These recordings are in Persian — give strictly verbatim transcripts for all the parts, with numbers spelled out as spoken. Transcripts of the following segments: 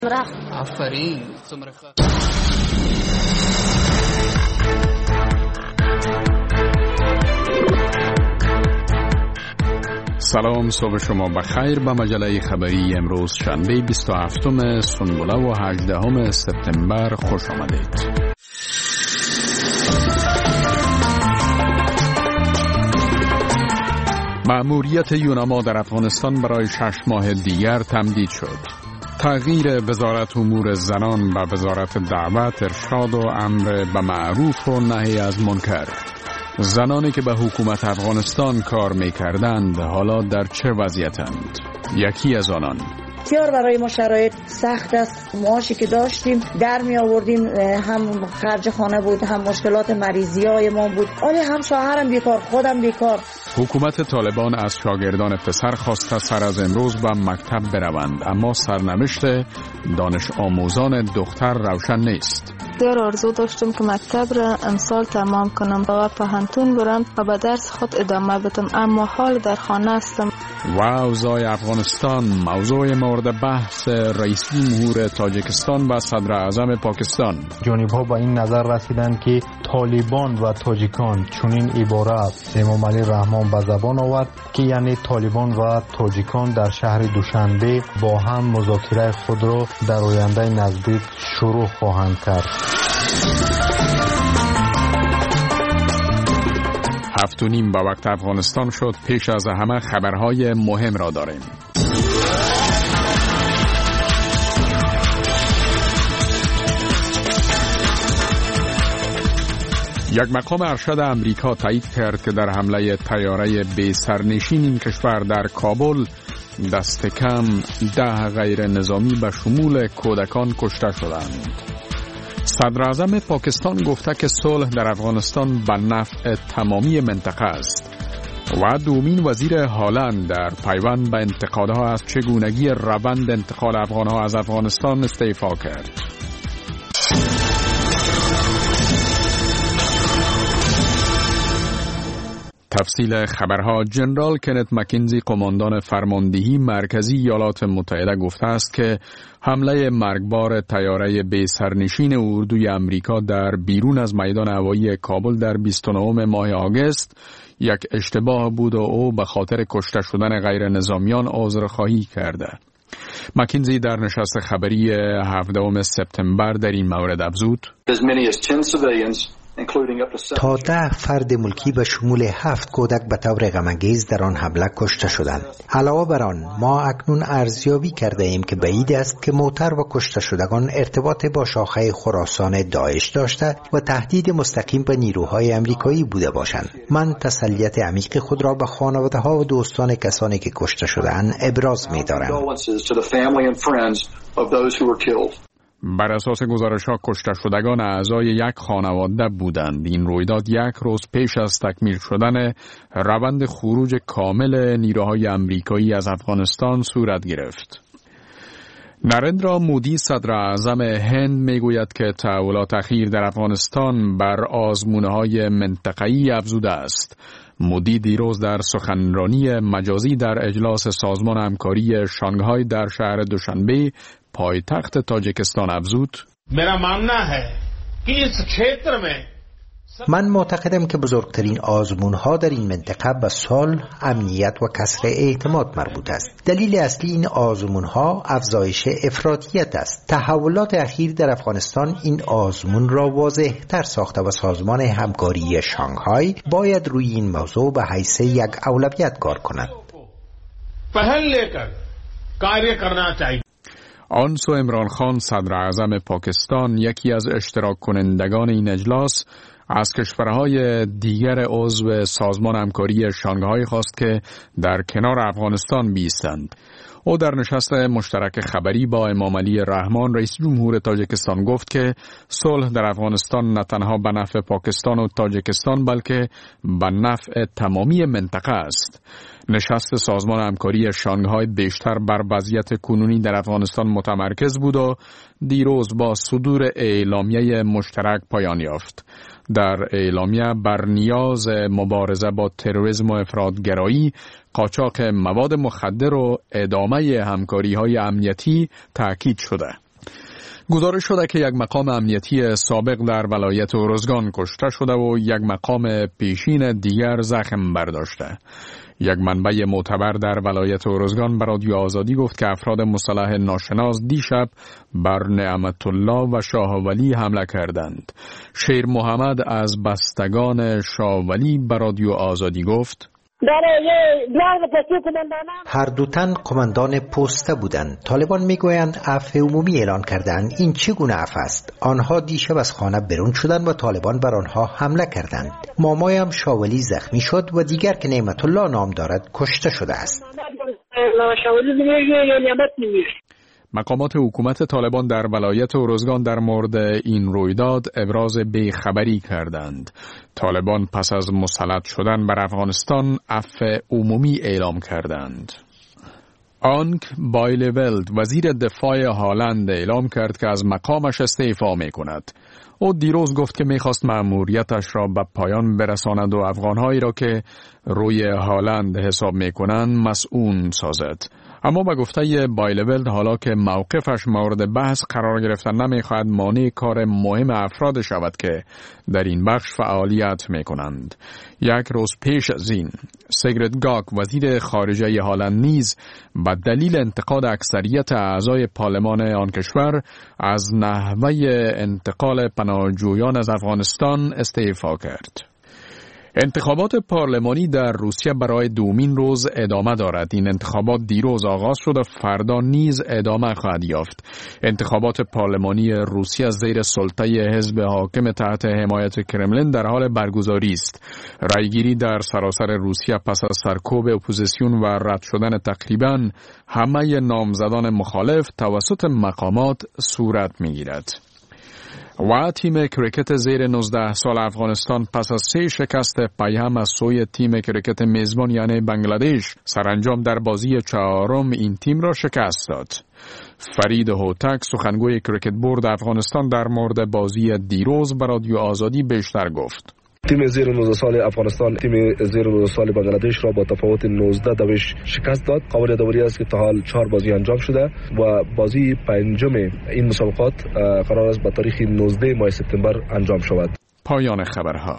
آفرین. سلام، صبح شما بخیر. به مجله خبری امروز شنبه بیست و هفتم سنبله و هجدهم سپتامبر خوش آمدید. مأموریت یوناما در افغانستان برای شش ماه دیگر تمدید شد. تغییر وزارت امور زنان به وزارت دعوت، ارشاد و امر به معروف و نهی از منکر. زنانی که به حکومت افغانستان کار می‌کردند حالا در چه وضعیتند؟ یکی از آنان: بسیار برای ما شرایط سخت است. معاشی که داشتیم در می آوردیم، هم خرج خانه بود، هم مشکلات مریضی های ما بود، ولی هم شوهرم بیکار، خودم بیکار. حکومت طالبان از شاگردان پسر خواسته سر از امروز به مکتب بروند، اما سرنوشت دانش آموزان دختر روشن نیست. بسیار آرزو داشتم که مکتب را امسال تمام کنم و پهنتون برم و به درس خود ادامه بدم، اما حال در خانه هستم. و اوضاع افغانستان موضوع مورد بحث رئیس جمهور تاجیکستان و صدر اعظم پاکستان. جانب‌ها به این نظر رسیدند که طالبان و تاجیکان چنین عبارت امام علی رحمان به زبان آورد که یعنی طالبان و تاجیکان در شهر دوشنبه با هم مذاکره خود را در آینده نزدیک شروع خواهند کرد. هفت و نیم به وقت افغانستان شد. پیش از همه خبرهای مهم را داریم. یک مقام ارشد امریکا تایید کرد که در حمله طیاره بی سرنشین این کشور در کابل دست کم ده غیر نظامی به شمول کودکان کشته شدند. صدر اعظم پاکستان گفته که صلح در افغانستان به نفع تمامی منطقه است و دومین وزیر هالند در پیوند به انتقادها از چگونگی روند انتقال افغانها از افغانستان استعفا کرد. تفصیل خبرها: جنرال کنت مکینزی، قماندان فرماندهی مرکزی ایالات متحده، گفته است که حمله مرگبار طیاره بی سرنشین اردوی امریکا در بیرون از میدان هوایی کابل در بیست و نهم ماه آگوست یک اشتباه بود و او به خاطر کشته شدن غیر نظامیان عذرخواهی کرده. مکینزی در نشست خبری هفدهم سپتامبر در این مورد افزود: تا ده فرد ملکی به شمول هفت کودک به طور غم‌انگیز در آن حمله کشته شدند. علاوه بر آن ما اکنون ارزیابی کرده ایم که بعید است که موتر و کشته شدگان ارتباط با شاخه خراسان داعش داشته و تهدید مستقیم به نیروهای امریکایی بوده باشند. من تسلیت عمیق خود را به خانواده‌ها و دوستان کسانی که کشته شده‌اند ابراز می‌دارم. بر اساس گزارش‌ها کشته شدگان اعضای یک خانواده بودند. این رویداد یک روز پیش از تکمیل شدن روند خروج کامل نیروهای امریکایی از افغانستان صورت گرفت. نریندرا مودی، صدر اعظم هند، میگوید که تحولات اخیر در افغانستان بر آزمونه‌های منطقه‌ای افزوده است. مودی دیروز در سخنرانی مجازی در اجلاس سازمان همکاری شانگهای در شهر دوشنبه پایتخت تاجیکستان افزود: من معتقدم که بزرگترین آزمون‌ها در این منطقه به صلح، امنیت و کسر اعتماد مربوط است. دلیل اصلی این آزمون‌ها افزایش افراطیت است. تحولات اخیر در افغانستان این آزمون را واضح‌تر ساخته و سازمان همکاری شانگهای باید روی این موضوع به حیث یک اولویت کار کند. آنسو عمران خان، صدر اعظم پاکستان، یکی از اشتراک کنندگان این اجلاس، از کشورهای دیگر عضو سازمان همکاری شانگهای خواست که در کنار افغانستان بایستند. او در نشست مشترک خبری با امام علی رحمان، رئیس جمهور تاجیکستان، گفت که صلح در افغانستان نه تنها به نفع پاکستان و تاجیکستان بلکه به نفع تمامی منطقه است. نشست سازمان همکاری شانگهای بیشتر بر وضعیت کنونی در افغانستان متمرکز بود و دیروز با صدور اعلامیه مشترک پایان یافت. در اعلامیه بر نیاز مبارزه با تروریسم و افراطگرایی، قاچاق مواد مخدر و ادامه همکاری‌های امنیتی تأکید شده. گزارش شده که یک مقام امنیتی سابق در ولایت ارزگان کشته شده و یک مقام پیشین دیگر زخم برداشته. یک منبع معتبر در ولایت ارزگان به رادیو آزادی گفت که افراد مسلح ناشناس دیشب بر نعمت الله و شاه ولی حمله کردند. شیر محمد از بستگان شاه ولی به رادیو آزادی گفت: هر دو تن قماندان پسته بودند. طالبان میگویند عفو عمومی اعلان کردند. این چگونه عفو است؟ آنها دیشب از خانه برون شدند و طالبان بر آنها حمله کردند. مامایم شاولی زخمی شد و دیگر که نعمت الله نام دارد کشته شده است. مقامات حکومت طالبان در ولایت ارزگان در مورد این رویداد ابراز بیخبری کردند. طالبان پس از مسلط شدن بر افغانستان عفو عمومی اعلام کردند. آنک بایلولد وزیر دفاع هالند اعلام کرد که از مقامش استعفا می کند. او دیروز گفت که میخواست مأموریتش را به پایان برساند و افغانهایی را که روی هالند حساب میکنند مسئول سازد. اما به گفته بایلولد حالا که موقفش مورد بحث قرار گرفتن نمیخواهد مانع کار مهم افراد شود که در این بخش فعالیت میکنند. یک روز پیش از این سیگرد گاک وزیر خارجه هالند نیز به دلیل انتقاد اکثریت اعضای پارلمان آن کشور از نحوه انتقال پناهجویان از افغانستان استعفا کرد. انتخابات پارلمانی در روسیه برای دومین روز ادامه دارد. این انتخابات دیروز آغاز شد و فردا نیز ادامه خواهد یافت. انتخابات پارلمانی روسیه زیر سلطه حزب حاکم تحت حمایت کرملین در حال برگزاری است. رایگیری در سراسر روسیه پس از سرکوب اپوزیسیون و رد شدن تقریباً همه نامزدان مخالف توسط مقامات صورت می‌گیرد. و تیم کریکت زیر نوزده سال افغانستان پس از سه شکست پیهم از سوی تیم کریکت میزبان یعنی بنگلادش سرانجام در بازی چهارم این تیم را شکست داد. فرید هوتک سخنگوی کریکت بورد افغانستان در مورد بازی دیروز به رادیو آزادی بیشتر گفت. تیم زیر نوزده سال افغانستان تیم زیر نوزده سال بنگلادش را با تفاوت نوزده دویش شکست داد. قابل داوری است که تا حال چهار بازی انجام شده و بازی پنجم این مسابقات قرار است به تاریخ نوزده ماه سپتامبر انجام شود. پایان خبرها.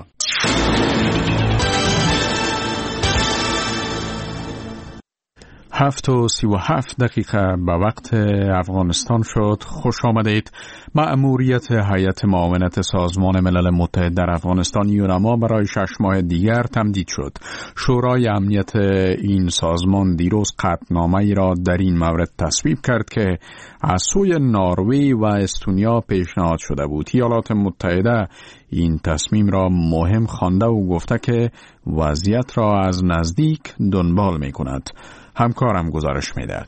هفت و سی و هفت دقیقه به وقت افغانستان شد. خوش آمدید. مأموریت هیئت معاونت سازمان ملل متحد در افغانستان یونما برای شش ماه دیگر تمدید شد. شورای امنیت این سازمان دیروز قطعنامه‌ای را در این مورد تصویب کرد که از سوی نروژ و استونیا پیشنهاد شده بود. ایالات متحده این تصمیم را مهم خوانده و گفته که وضعیت را از نزدیک دنبال می کند. همکارم گزارش می‌دهد.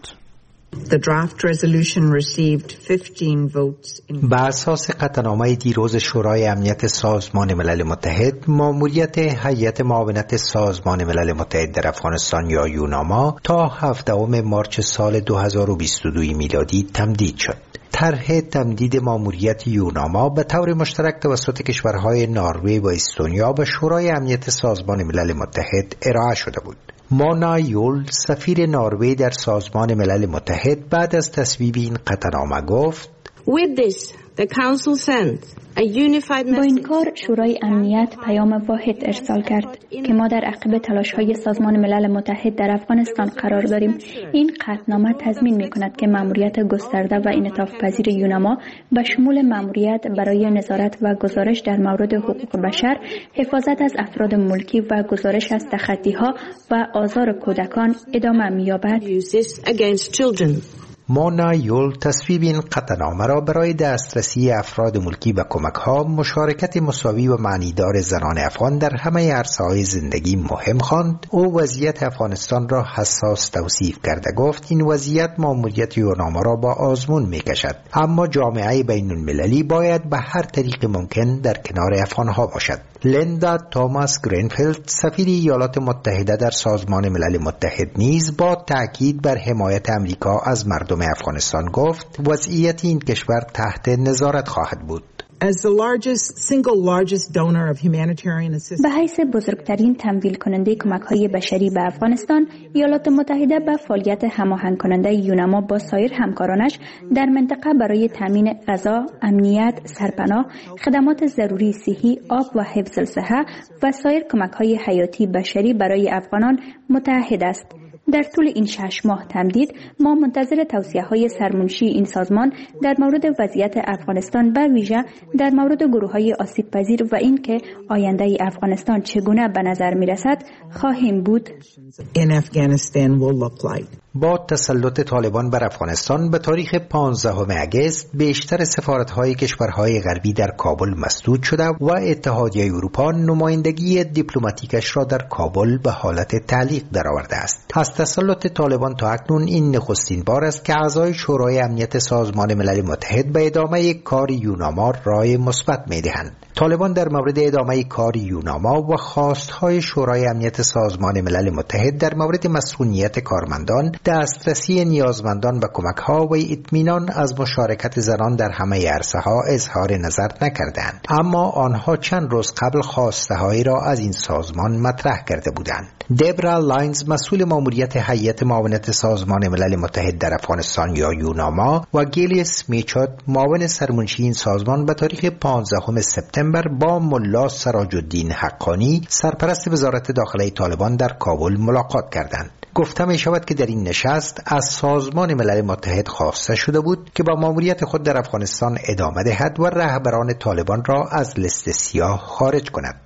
بر اساس قطعنامه دیروز شورای امنیت سازمان ملل متحد، مأموریت هیئت معاونت سازمان ملل متحد در افغانستان یا یوناما تا هفدهم مارس سال دو هزار و بیست و دو میلادی تمدید شد. طرح تمدید مأموریت یوناما به طور مشترک توسط کشورهای نروژ و استونیا به شورای امنیت سازمان ملل متحد ارائه شده بود. مونا یول سفیر نروژ در سازمان ملل متحد بعد از تصویب این قطعنامه گفت: With this, the Council sent با این کار شورای امنیت پیام واحد ارسال کرد که ما در عقب تلاش‌های سازمان ملل متحد در افغانستان قرار داریم. این قطعنامه تضمین می‌کند که مأموریت گسترده و انعطاف پذیر یوناما به شمول مأموریت برای نظارت و گزارش در مورد حقوق بشر، حفاظت از افراد ملکی و گزارش از تخطی‌ها و آزار کودکان ادامه می‌یابد. مونا یول تصویب این قطعنامه را برای دسترسی افراد ملکی به کمک‌ها، مشارکت مساوی و معنیدار زنان افغان در همه عرصه‌های زندگی مهم خواند. او وضعیت افغانستان را حساس توصیف کرده گفت این وضعیت مأموریت یوناما را با آزمون می‌کشد، اما جامعه بین‌المللی باید به هر طریق ممکن در کنار افغان‌ها باشد. لیندا توماس گرینفیلد سفیر ایالات متحده در سازمان ملل متحد نیز با تاکید بر حمایت امریکا از مردم افغانستان گفت وضعیت این کشور تحت نظارت خواهد بود. As the largest, single largest donor of humanitarian assistance. به حیث بزرگترین تمویل کننده کمک‌های بشری به افغانستان، ایالات متحده به فعالیت هماهنگ کننده یونما با سایر همکارانش در منطقه برای تامین غذا، امنیت، سرپناه، خدمات ضروری صحی، آب و حفظ الصحه و سایر کمک‌های حیاتی بشری برای افغانان متحد است. در طول این شش ماه تمدید، ما منتظر توصیه‌های سرمنشی این سازمان در مورد وضعیت افغانستان به ویژه در مورد گروه‌های آسیب‌پذیر و اینکه آینده افغانستان چگونه به نظر می‌رسد خواهیم بود. با تسلط طالبان بر افغانستان به تاریخ پانزدهم اگست بیشتر سفارت‌های کشورهای غربی در کابل مسدود شده و اتحادیه اروپا نمایندگی دیپلماتیکش را در کابل به حالت تعلیق درآورده است. از تسلط طالبان تا اکنون این نخستین بار است که اعضای شورای امنیت سازمان ملل متحد به ادامه کار یوناما رای مثبت می‌دهند. طالبان در مورد ادامه کار یوناما و خواستهای شورای امنیت سازمان ملل متحد در مورد مسئولیت کارمندان، دسترسی نیازمندان و کمک‌ها و اطمینان از مشارکت زنان در همه عرصه‌ها اظهار نظر نکردند، اما آنها چند روز قبل خواسته‌هایی را از این سازمان مطرح کرده بودند. دبرا لاینز، مسئول ماموریت هیئت معاونت سازمان ملل متحد در افغانستان یا یوناما، و گیلی سمیچات، معاون سرمنشی این سازمان، به تاریخ پانزدهم سپتامبر با ملا سراج الدین حقانی، سرپرست وزارت داخله طالبان، در کابل ملاقات کردند. گفته می شود که در این نشست از سازمان ملل متحد خواسته شده بود که با ماموریت خود در افغانستان ادامه دهد و رهبران طالبان را از لیست سیاه خارج کند.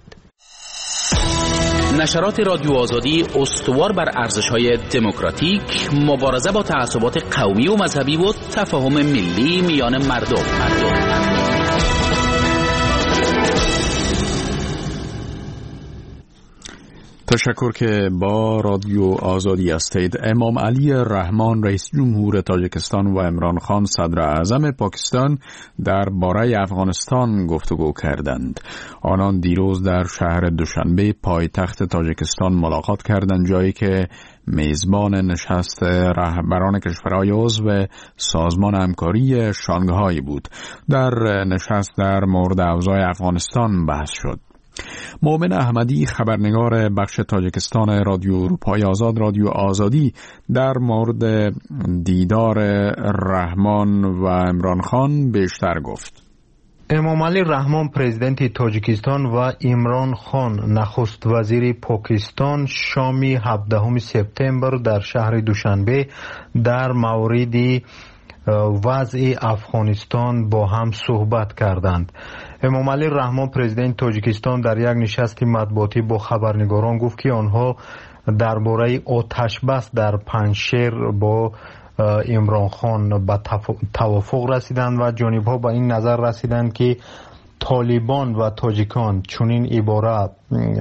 نشرات رادیو آزادی استوار بر ارزش‌های دموکراتیک، مبارزه با تعصبات قومی و مذهبی و تفاهم ملی میان مردم. مردم. تشکر که با رادیو آزادی هستید. امام علی رحمان، رئیس جمهور تاجیکستان، و عمران خان، صدر اعظم پاکستان، در باره افغانستان گفتگو کردند. آنان دیروز در شهر دوشنبه پایتخت تاجیکستان ملاقات کردند، جایی که میزبان نشست رهبران کشورهای عضو سازمان همکاری شانگهای بود. در نشست در مورد اوضاع افغانستان بحث شد. مومن احمدی، خبرنگار بخش تاجیکستان رادیو اروپای آزاد، رادیو آزادی، در مورد دیدار رحمان و عمران خان بیشتر گفت. امام علی رحمان پرزیدنت تاجیکستان و عمران خان نخست وزیر پاکستان شامی هفدهم سپتامبر در شهر دوشنبه در مورد وضع افغانستان با هم صحبت کردند. امام علی رحمان پرزیدنت تاجیکستان در یک نشست مطبوعاتی با خبرنگاران گفت که آنها درباره آتش بس در پنجشیر با عمران خان به توافق رسیدند و جانب‌ها به این نظر رسیدند که طالبان و تاجیکان، چنین عبارت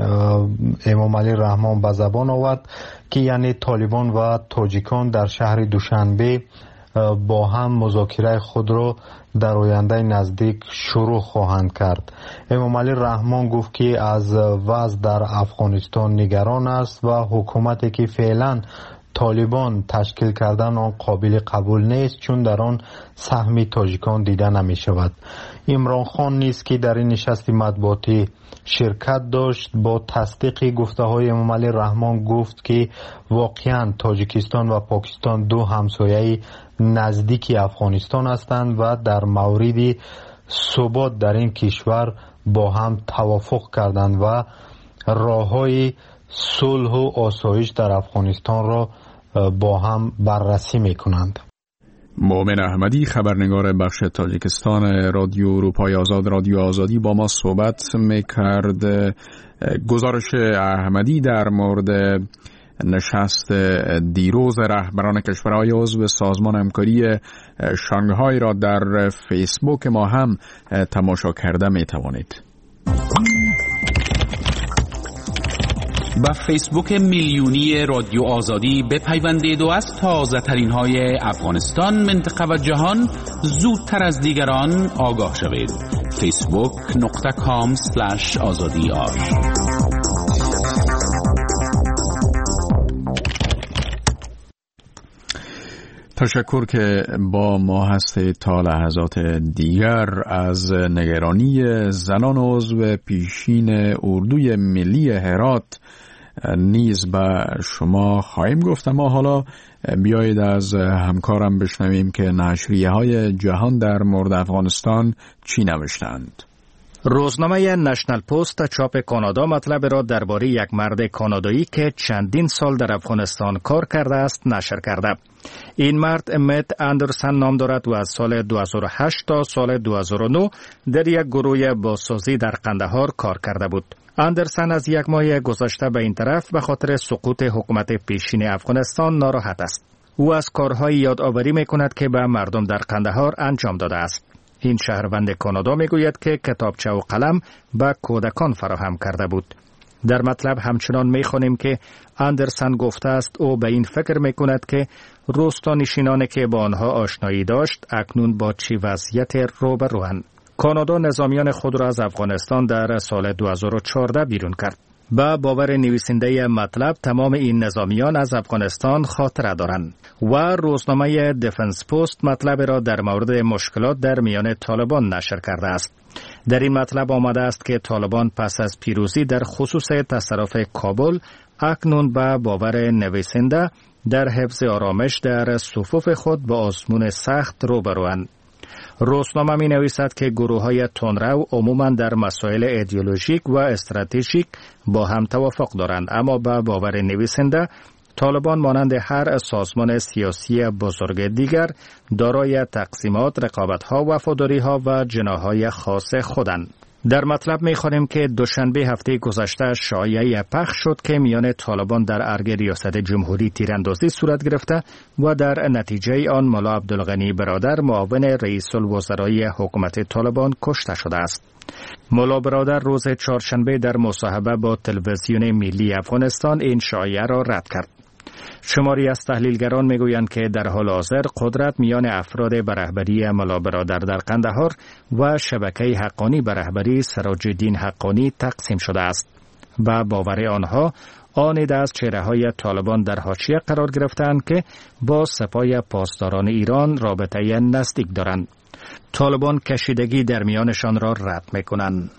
امام علی رحمان به زبان آورد که یعنی طالبان و تاجیکان در شهر دوشنبه با هم مذاکره خود را در آینده نزدیک شروع خواهند کرد. امام علی رحمان گفت که از وضع در افغانستان نگران است و حکومتی که فعلا طالبان تشکیل کردن آن قابل قبول نیست، چون در آن سهم تاجیکان دیده نمی شود. عمران خان نیز که در این نشست مطبوعاتی شرکت داشت با تصدیق گفته های امام علی رحمان گفت که واقعا تاجیکستان و پاکستان دو همسایه نزدیکی افغانستان هستند و در مورد ثبات در این کشور با هم توافق کردند و راههای صلح و آسایش در افغانستان را با هم بررسی میکنند. مومن احمدی، خبرنگار بخش تاجیکستان رادیو اروپای آزاد، رادیو آزادی، با ما صحبت میکرد. گزارش احمدی در مورد نشست دیروز رهبران کشورهای عضو سازمان همکاری شانگهای را در فیسبوک ما هم تماشا کرده می توانید. با فیسبوک میلیونی رادیو آزادی بپیوندید و از تازه ترین های افغانستان، منطقه و جهان زودتر از دیگران آگاه شوید. فیسبوک نقطه کام سلش آزادی آر. تشکر که با ما هستید تا لحظات دیگر از نگرانی زنان عضو پیشین اردوی ملی هرات نیز به شما خواهیم گفت. اما حالا بیایید از همکارم بشنویم که نشریه های جهان در مورد افغانستان چی نوشتند. روزنامه نشنل پست چاپ کانادا مطلب را درباره یک مرد کانادایی که چندین سال در افغانستان کار کرده است نشر کرده. این مرد مت اندرسن نام دارد و از سال دو هزار و هشت تا سال دو هزار و نه در یک گروه بازسازی در قندهار کار کرده بود. اندرسن از یک ماه گذشته به این طرف به خاطر سقوط حکومت پیشین افغانستان ناراحت است. او از کارهای یادآوری می‌کند که به مردم در قندهار انجام داده است. این شهروند کانادا میگوید که کتابچه و قلم به کودکان فراهم کرده بود. در مطلب همچنان میخوانیم که اندرسن گفته است او به این فکر میکند که روستانشینانی که با آنها آشنایی داشت اکنون با چه وضعیت روبروند. کانادا نظامیان خود را از افغانستان در سال دو هزار و چهارده بیرون کرد. با باور نویسنده مطلب تمام این نظامیان از افغانستان خاطره دارند و روزنامه دفنس پست مطلب را در مورد مشکلات در میان طالبان نشر کرده است. در این مطلب آمده است که طالبان پس از پیروزی در خصوص تصرف کابل اکنون با باور نویسنده در حفظ آرامش در صفوف خود با آزمون سخت روبروند. روزنامه می نویسد که گروه های تندرو عموما در مسائل ایدئولوژیک و استراتژیک با هم توافق دارند، اما با باور نویسنده طالبان مانند هر سازمان سیاسی بزرگ دیگر دارای تقسیمات، رقابت‌ها، وفاداری‌ها و جناح‌های خاص خودند. در مطلب می‌خوانیم که دوشنبه هفته گذشته شایعه پخش شد که میان طالبان در ارگ ریاست جمهوری تیراندازی صورت گرفته و در نتیجه آن ملا عبدالغنی برادر معاون رئیس الوزرای حکومت طالبان کشته شده است. ملا برادر روز چهارشنبه در مصاحبه با تلویزیون ملی افغانستان این شایعه را رد کرد. شماری از تحلیلگران میگویند که در حال حاضر قدرت میان افراد به رهبری ملا برادر در قندهار و شبکه حقانی به رهبری سراج الدین حقانی تقسیم شده است و باور آنها آن عده از چهره‌های طالبان در حاشیه قرار گرفتند که با سپاه پاسداران ایران رابطه نزدیک دارند. طالبان کشیدگی در میانشان را رد میکنند.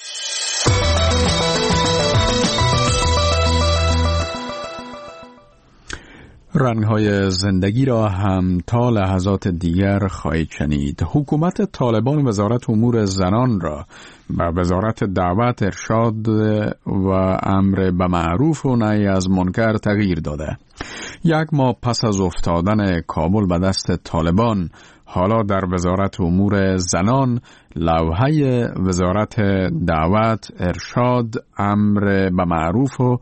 رنگ‌های زندگی را هم تا لحظات دیگر خواهید شنید. حکومت طالبان وزارت امور زنان را به وزارت دعوت، ارشاد و امر به معروف و نهی از منکر تغییر داده. یک ماه پس از افتادن کابل به دست طالبان، حالا در وزارت امور زنان لوحه وزارت دعوت، ارشاد، امر به معروف و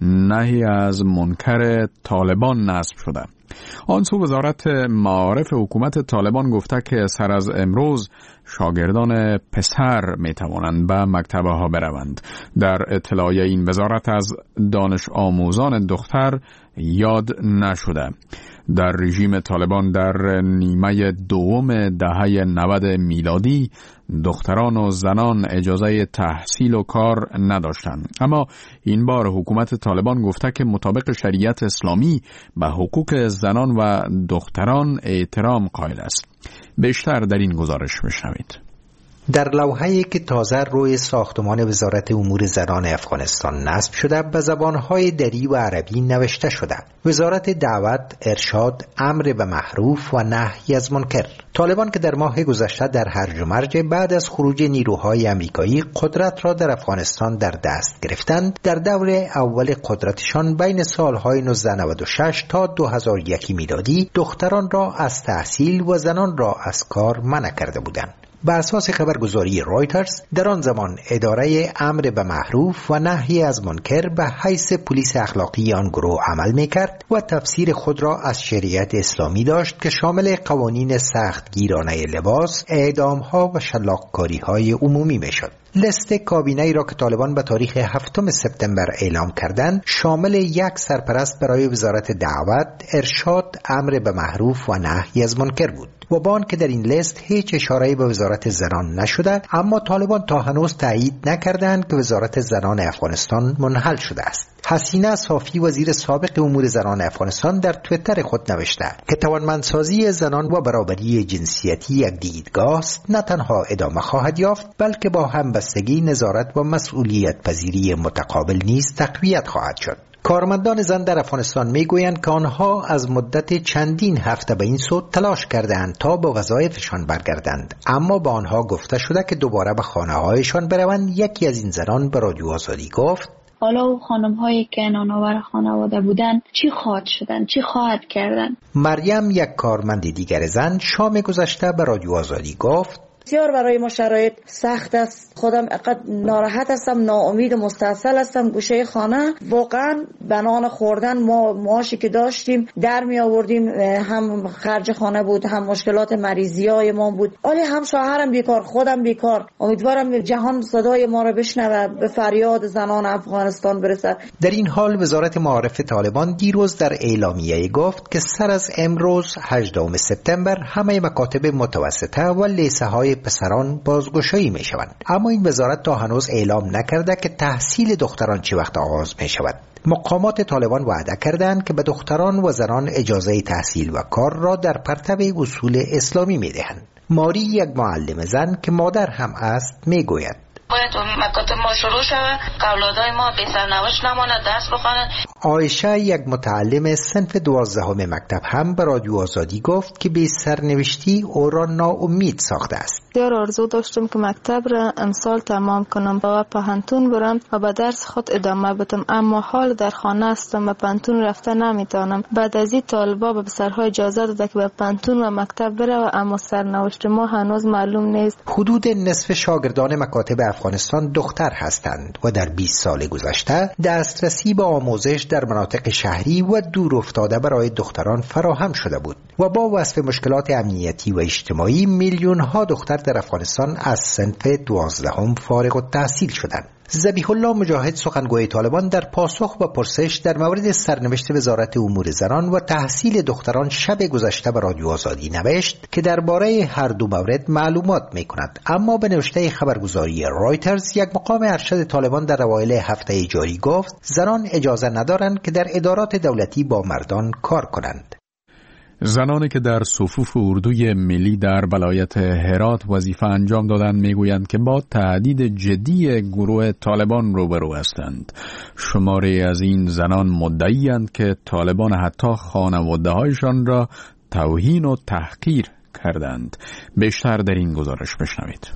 نهی از منکر طالبان نصب شده. آنسو وزارت معارف حکومت طالبان گفته که سر از امروز شاگردان پسر می توانند به مکتبه ها بروند. در اطلاعیه این وزارت از دانش آموزان دختر یاد نشده. در رژیم طالبان در نیمه دوم دهه نود میلادی دختران و زنان اجازه تحصیل و کار نداشتند، اما این بار حکومت طالبان گفته که مطابق شریعت اسلامی به حقوق زنان و دختران احترام قائل است. بیشتر در این گزارش بشنوید. در لوحه‌ای که تازه روی ساختمان وزارت امور زنان افغانستان نصب شده به زبانهای دری و عربی نوشته شده: وزارت دعوت، ارشاد، امر به معروف و نهی از منکر. طالبان که در ماه گذشته در هرج و مرج بعد از خروج نیروهای امریکایی قدرت را در افغانستان در دست گرفتند، در دور اول قدرتشان بین سالهای نوزده نود و شش تا دو هزار و یک میلادی دختران را از تحصیل و زنان را از کار منع کرده بودند. بر اساس خبرگزاری رایترز در آن زمان اداره امر به معروف و نهی از منکر به حیث پلیس اخلاقی آن گروه عمل میکرد و تفسیر خود را از شریعت اسلامی داشت که شامل قوانین سخت گیرانه لباس، اعدامها و شلاق‌کاری‌های عمومی میشد. لست کابینه‌ای را که طالبان به تاریخ هفتم سپتامبر اعلام کردند شامل یک سرپرست برای وزارت دعوت، ارشاد، امر به معروف و نهی از منکر بود و با آن که در این لست هیچ اشاره‌ای به وزارت وزارت زنان نشده، اما طالبان تا هنوز تایید نکردند که وزارت زنان افغانستان منحل شده است. حسینه صافی وزیر سابق امور زنان افغانستان در توییتر خود نوشته که توانمندسازی زنان و برابری جنسیتی یک دیدگاه است، نه تنها ادامه خواهد یافت بلکه با همبستگی نظارت و مسئولیت پذیری متقابل نیز تقویت خواهد شد. کارمندان زن در افغانستان میگویند که آنها از مدت چندین هفته به این سو تلاش کردند تا به وظایفشان برگردند، اما با آنها گفته شده که دوباره به خانه‌هایشان بروند. یکی از این زنان به رادیو آزادی گفت: حالا او خانم هایی که نانآور خانواده بودن چی خواهد شدن، چی خواهد کردن؟ مریم، یک کارمند دیگر زن، شام گذشته به رادیو آزادی گفت: بسیار برای ما شرایط سخت است. خودم اقدر ناراحت هستم، ناامید و مستاصل هستم. گوشه خانه واقعا بنان خوردن، ما معاشی که داشتیم در می آوردیم، هم خرج خانه بود، هم مشکلات مریضی های ما بود. ولی هم شوهرم بیکار، خودم بیکار. امیدوارم جهان صدای ما را بشنوه، به فریاد زنان افغانستان برسد. در این حال وزارت معارف طالبان دیروز در اعلامیه گفت که سر از امروز هجدهم سپتامبر همه مکاتب متوسطه و لیسه های پسران بازگشایی می شوند، اما این وزارت تا هنوز اعلام نکرده که تحصیل دختران چه وقت آغاز می شود. مقامات طالبان وعده کردند که به دختران و زنان اجازه تحصیل و کار را در پرتو اصول اسلامی می دهند. ماری، یک معلم زن که مادر هم است، می گوید: باید مکاتب ما شروع شود، اولادای ما بی سرنوشت نماند، درس بخوانند. عایشه، یک متعلم صنف دوازدهم مکتب، هم به رادیو آزادی گفت که بی سرنوشتی او را ناامید ساخته است. بسیار آرزو داشتم که مکتب را امسال تمام کنم و پهنتون برم و به درس خود ادامه بدم، اما حال در خانه هستم و پهنتون رفته نمیتونم. بعد از این طالبا به پسرها اجازه داده که به پهنتون و مکتب بره، اما سرنوشت ما هنوز معلوم نیست. حدود نصف شاگردان مکاتب افغانستان دختر هستند و در بیست سال گذشته دسترسی به آموزش در مناطق شهری و دور افتاده برای دختران فراهم شده بود و با وصف مشکلات امنیتی و اجتماعی میلیون ها دختر در افغانستان از صنف دوازدهم فارغ التحصیل شدند. ذبیح الله مجاهد، سخنگوی طالبان، در پاسخ به پرسش در مورد سرنوشت وزارت امور زنان و تحصیل دختران شب گذشته به رادیو آزادی نوشت که درباره هر دو مورد معلومات می‌کند، اما به نوشته خبرگزاری رایترز یک مقام ارشد طالبان در اوایل هفته جاری گفت زنان اجازه ندارند که در ادارات دولتی با مردان کار کنند. زنانی که در صفوف اردوی ملی در ولایت هرات وظیفه انجام دادند میگویند که با تهدید جدی گروه طالبان روبرو هستند. شماری از این زنان مدعی‌اند که طالبان حتی خانواده‌هایشان را توهین و تحقیر کردند. بیشتر در این گزارش بشنوید.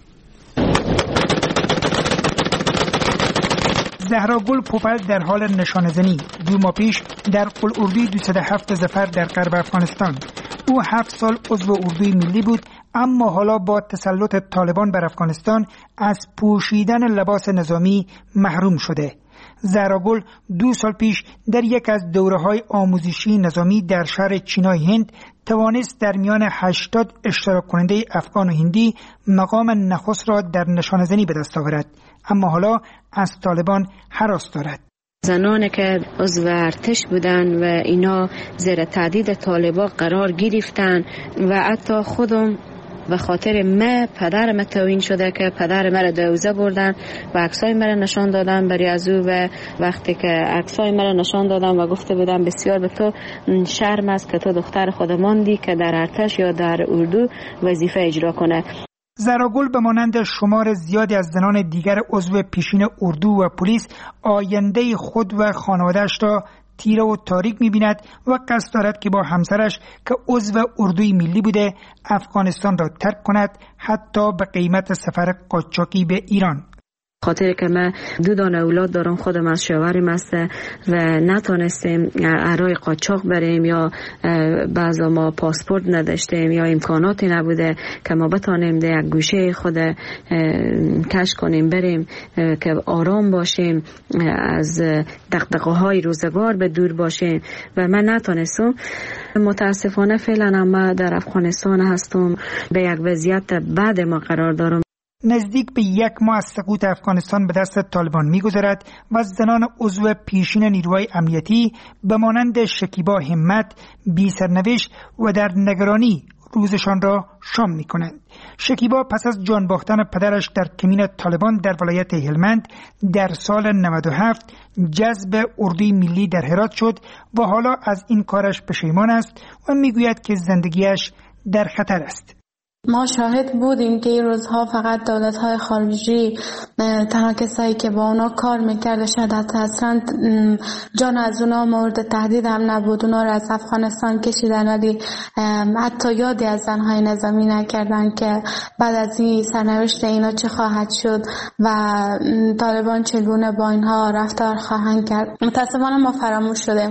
زهرا گل پوپل در حال نشانه‌زنی دو ماه پیش در قلعه‌اردوی دویست و هفت ظفر در غرب افغانستان. او هفت سال عضو اردوی ملی بود، اما حالا با تسلط طالبان بر افغانستان از پوشیدن لباس نظامی محروم شده. زهرا گل دو سال پیش در یک از دوره‌های آموزشی نظامی در شهر چینای هند توانست در میان هشتاد اشتراک کننده افغان و هندی مقام نخست را در نشانه‌زنی به دست آورد، اما حالا از طالبان هراس دارد. زنانی که عضو ارتش بودن و اینا زیر تهدید طالبان قرار گرفتن و حتی خودم به خاطر ما پدر ما توهین شده که پدر ما را دوزه بردن و عکسای ما را نشان دادن برای از او، و وقتی که عکسای ما را نشان دادن و گفته بودن بسیار به تو شرم است که تو دختر خود ماندی که در ارتش یا در اردو وظیفه اجرا کنه. زهرا گل به مانند شمار زیادی از زنان دیگر عضو پیشین اردو و پلیس آینده خود و خانواده‌اش را تیره و تاریک می‌بیند و قصد دارد که با همسرش که عضو اردوی ملی بوده افغانستان را ترک کند، حتی به قیمت سفر قاچاقی به ایران. خاطر که من دو دانه اولاد دارم، خودم از شوهرم است و نتونستیم ارای قاچاق بریم یا بعضا ما پاسپورت نداشتیم یا امکاناتی نبوده که ما بتانیم در یک گوشه خود کش کنیم بریم که آرام باشیم، از دغدغه‌های روزگار به دور باشیم و من نتونستم. متاسفانه فعلا ما در افغانستان هستم، به یک وضعیت بد ما قرار دارم. نزدیک به یک ماه از سقوط افغانستان به دست طالبان می‌گذرد و زنان عضو پیشین نیروهای امنیتی به مانند شکیبا همت بی سرنوشت و در نگرانی روزشان را شام می کنند. شکیبا پس از جان باختن پدرش در کمین طالبان در ولایت هلمند در سال نود و هفت جذب اردوی ملی در هرات شد و حالا از این کارش پشیمان است و میگوید که زندگیش در خطر است. ما شاهد بودیم که این روزها فقط دولت‌های خارجی تنها کسایی که با اونا کار میکرد شاید اصلا جان از اونا مورد تهدید هم نبود. اونا را از افغانستان کشیدن ولی حتی یادی از زنهای نظامی نکردن که بعد از این سرنوشت اینا چه خواهد شد و طالبان چگونه با اینها رفتار خواهند کرد. متاسفانه ما فراموش شدیم.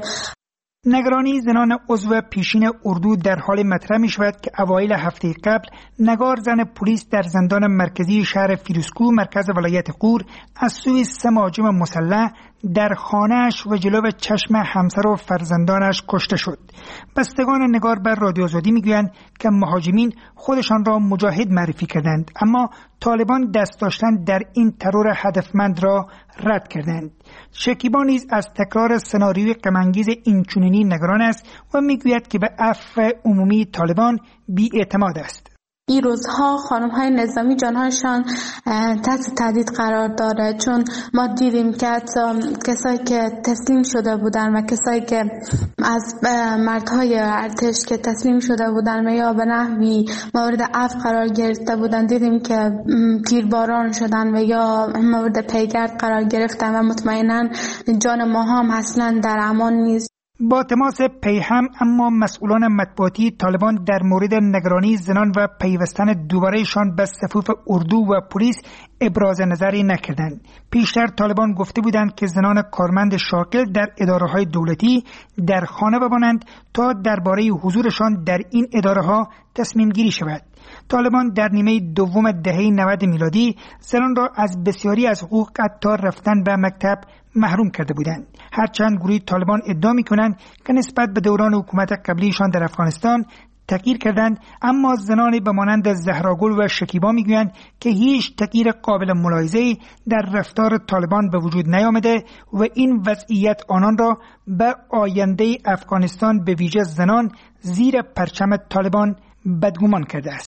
نگرانی زنان عضو پیشین اردو در حال مطرح می شود که اوایل هفته قبل نگار زن پلیس در زندان مرکزی شهر فیروزکوه مرکز ولایت غور از سوی سه مهاجم مسلح در خانه‌اش و جلو چشم همسر و فرزندانش کشته شد. بستگان نگار بر رادیو آزادی میگویند که مهاجمین خودشان را مجاهد معرفی کردند، اما طالبان دست داشتن در این ترور هدفمند را رد کردند. شکیبا نیز از تکرار سناریوی غم‌انگیز اینچنینی نگران است و میگوید که به عفو عمومی طالبان بی‌اعتماد است. این روزها خانم های نظامی جانهایشان تحت تهدید قرار داره، چون ما دیدیم که حتی کسایی که تسلیم شده بودن و کسایی که از مردهای ارتش که تسلیم شده بودن و یا به نحوی مورد عفو قرار گرفته بودن دیدیم که تیرباران شدن و یا مورد پیگرد قرار گرفتن و مطمئنا جان ما هم اصلا در امان نیست. با تماس پیهم اما مسئولان مطبوعاتی طالبان در مورد نگرانی زنان و پیوستن دوبارهشان به صفوف اردو و پلیس ابراز نظری نکردند. پیشتر طالبان گفته بودند که زنان کارمند شاغل در اداره‌های دولتی در خانه بمانند تا درباره حضورشان در این اداره‌ها تصمیم گیری شود. طالبان در نیمه دوم دهه نود میلادی زنان را از بسیاری از حقوق حتی رفتن به مکتب محروم کرده بودند. هرچند گروه طالبان ادعا می‌کنند که نسبت به دوران حکومت قبلیشان در افغانستان تغییر کردند، اما زنان به مانند زهراگل و شکیبا میگویند که هیچ تغییر قابل ملاحظه‌ای در رفتار طالبان به وجود نیامده و این وضعیت آنان را به آینده افغانستان به ویژه زنان زیر پرچم طالبان بدگمان کرده است.